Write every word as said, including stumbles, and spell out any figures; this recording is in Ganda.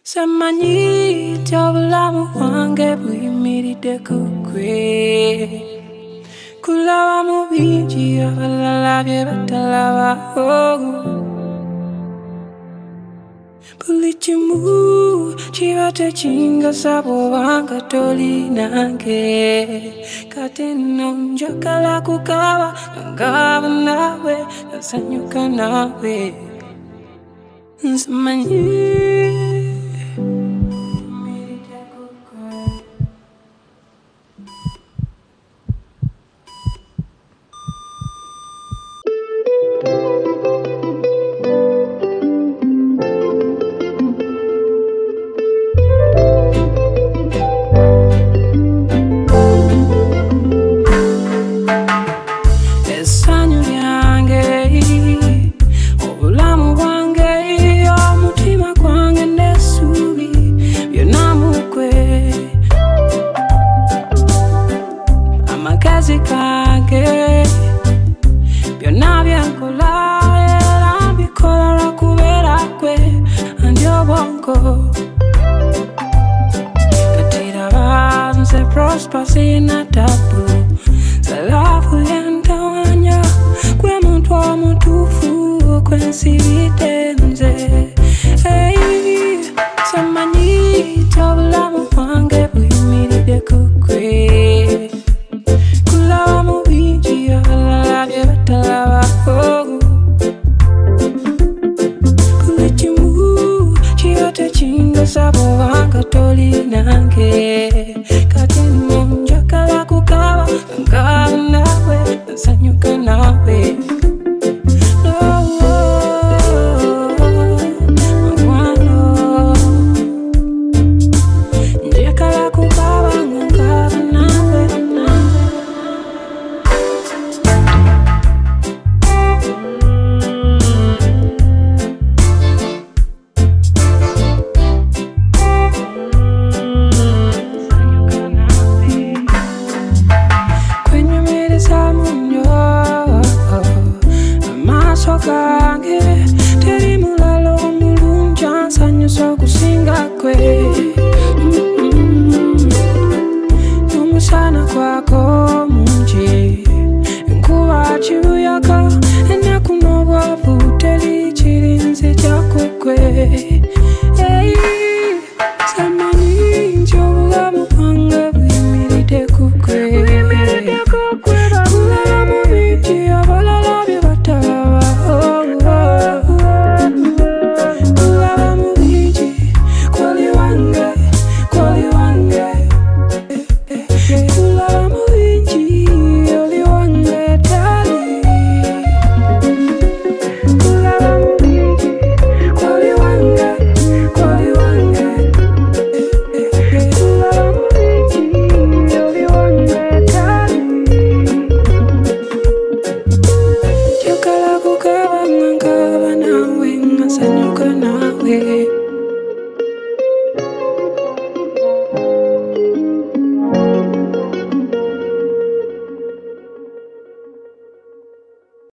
Samanyi tabulamu wange buyimiridde kugwe kulaba mu bingi abalala bye batalabaho buli kimu kiba tekingasa bw'obanga toli nange kati nno njagala kukaba ngaba nawe nasanyuka nawe Samanyi Kage byonna byankola era mbikola lwakubeera gwe andi obwongo kati raba nze Prosper sina tabu salaafu yantawanya gwe muntu omutuufu okwensibidde nze hey, Samanyi tabulamu bwange buyimiridde kugwe kulaba mu bingi abalala bye batalabaho buli kimu kiba tekingasa bw'obanga toli nange kati nno njagala kukaba ngaba nawe nasanyuka nawe Gange teri mulalo mulungi ansanyusa okusinga gwe n'omusana gwako mungi enkuba kibuyaga ennaku n'obwavu teri kirinze kyakugwe Samanyi nti obulamu bwange buyimiridde kugwe kulaba mu bingi abalala bye batalaba nasanyuka nawe